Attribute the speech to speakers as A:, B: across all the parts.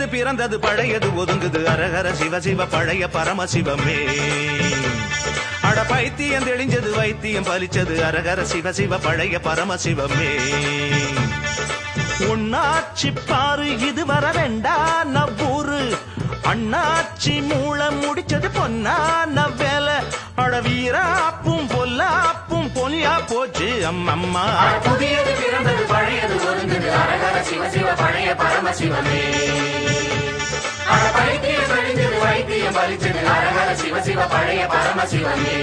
A: புதியது பிறந்தது பழையது ஒதுங்குது அரஹர சிவ சிவ பழைய பரமசிவமே. அட பைத்தியம் தெளிஞ்சது வைத்தியம் பலிச்சது அரஹர சிவ சிவ பழைய பரமசிவமே. உன்னாச்சி பாரு இது வர வேண்டா நவ்வூரு அண்ணாச்சி மூலம் முடிச்சது பொன்னான வேலை. அட வீராப்பும் பொல்லாப்பும் பொலியா போச்சு அம்மம்மா.
B: புதியது பிறந்தது பழையது ஒதுங்குது அரஹர சிவ சிவ பழைய பரமசிவமே. அட பைத்தியம் தெளிஞ்சது வைத்தியம் பலிச்சது அரஹர சிவ சிவ பழைய பரமசிவமே.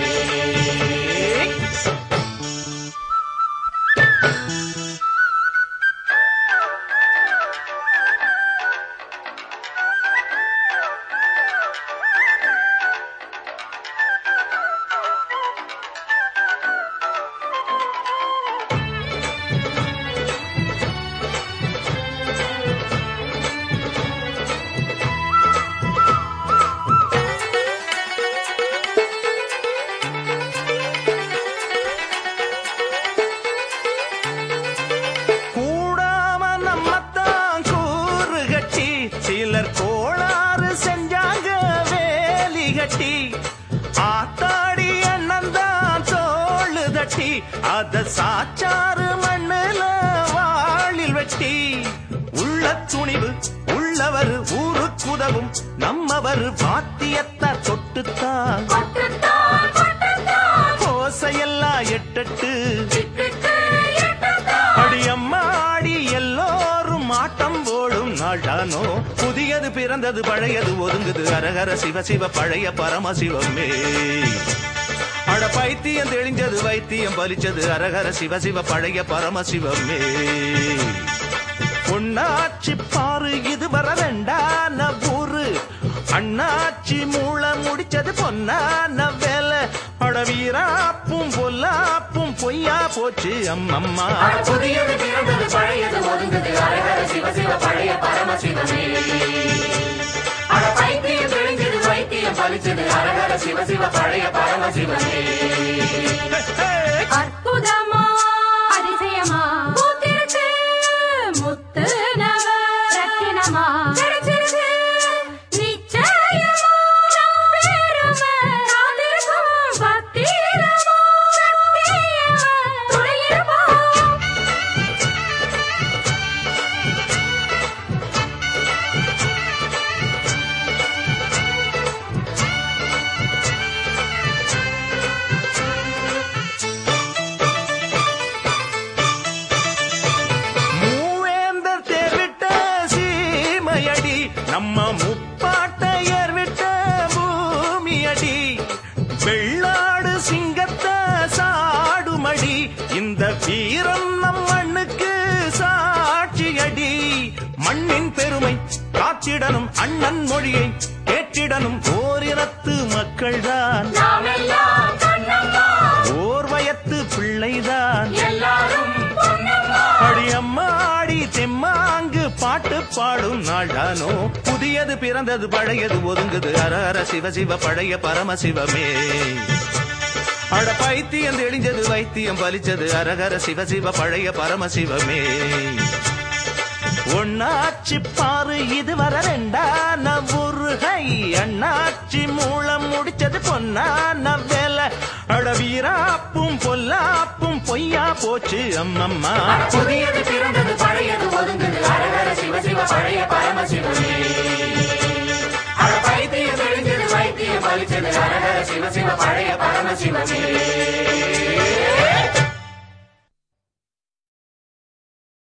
A: கோளாறு செஞ்சாங்க வேலி கட்டி ஆத்தாடி அண்ணந்தான் தோளு தட்டி அத சாச்சாறு மண்ணுல வாளில் வெட்டி உள்ள துணிவு உள்ளவர் ஊருக்குதவும் நம்மவர் வாத்தியத்தை தொட்டுத்தான் கோசையெல்லாம் எட்டட்டு அடியம்மாடி எல்லோரும் ஆட்டம் போடும் நாடானோ. புதியது பிறந்தது பழையது ஒதுங்குது அரஹர சிவ சிவ பழைய பரமசிவமே. அட பைத்தியம் தெளிஞ்சது வைத்தியம் பலிச்சது அரஹர சிவ சிவ பழைய பரமசிவமே. பொன்னாச்சி பாரு இது வர வேண்டான ஊரு அண்ணாச்சி மூலம் முடிச்சது பொன்னான வேலை. அட வீராப்பும் பொல்லாப்பும் பொய்யா போச்சு அம்மம்மா.
B: புதியது பிறந்தது பழையது ஒதுங்குது அரஹர சிவ சிவ பழைய பரமசிவமே. அட பைத்தியம் தெளிஞ்சது வைத்தியம் பலிச்சது அரஹர சிவ சிவ பழைய பரமசிவமே.
C: அற்புதமா அதிசயமா பூத்திருக்கு முத்து நவ ரத்தினமா கிடைச்சிருக்கு நிச்சயமா நம் பெருமை காத்திருக்கும் பத்திரமா சத்தியமா துணையிருப்போம்.
A: நம்ம முப்பாட்டையர் விட்ட பூமியடி வெள்ளாடு சிங்கத்தை சாடுமடி இந்த வீரம் நம் மண்ணுக்கு சாட்சியடி. மண்ணின் பெருமை காத்திடனும் அண்ணன் மொழியை கேட்டிடனும் ஓரினத்து மக்கள்தான் ஓர் வயத்து பிள்ளைதான் அடியம்மாடி தெம்மாங்கு பாட்டு பாடும் நாடானோ. புதியது பிறந்தது பழையது ஒதுங்குது அரஹர சிவ சிவ பழைய பரமசிவமே. அட பைத்தியம் தெளிஞ்சது வைத்தியம் பலிச்சது அரஹர சிவ சிவ பழைய பரமசிவமே. ஒன்னாச்சி பாரு இது வர ரெண்டான ஊருகை அண்ணாச்சி மூலம் முடிச்சது பொன்னான வேலை. அட வீராப்பும் பொல்லாப்பும் பொய்யா போச்சு அம்மம்மா.
B: புதியது பிறந்தது பழையது ஒதுங்குது அரஹர சிவ சிவ பழைய பரமசிவமே. அட பைத்தியம் தெளிஞ்சது வைத்தியம் பலிச்சது அரஹர சிவ சிவ பழைய பரமசிவமே.